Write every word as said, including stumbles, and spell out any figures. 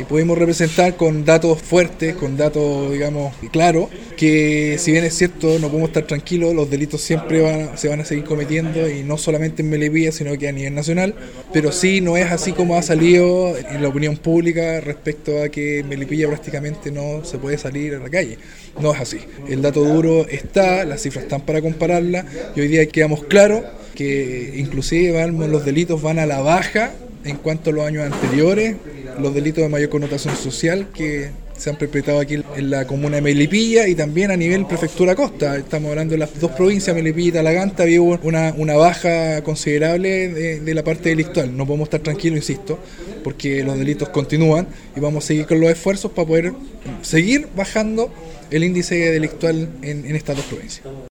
pudimos representar con datos fuertes, con datos, digamos, claros, que si bien es cierto, no podemos estar tranquilos, los delitos siempre van, se van a seguir cometiendo, y no solamente en Melipilla, sino que a nivel nacional, pero sí no es así como ha salido en la opinión pública respecto a que en Melipilla prácticamente no se puede salir a la calle. No es así. El dato duro está, las cifras están para compararlas, y hoy día quedamos claros que inclusive van, los delitos van a la baja en cuanto a los años anteriores, los delitos de mayor connotación social que se han perpetrado aquí en la comuna de Melipilla y también a nivel prefectura costa. Estamos hablando de las dos provincias, Melipilla y Talaganta, había una, una baja considerable de, de la parte delictual. No podemos estar tranquilos, insisto, porque los delitos continúan y vamos a seguir con los esfuerzos para poder seguir bajando el índice delictual en, en estas dos provincias.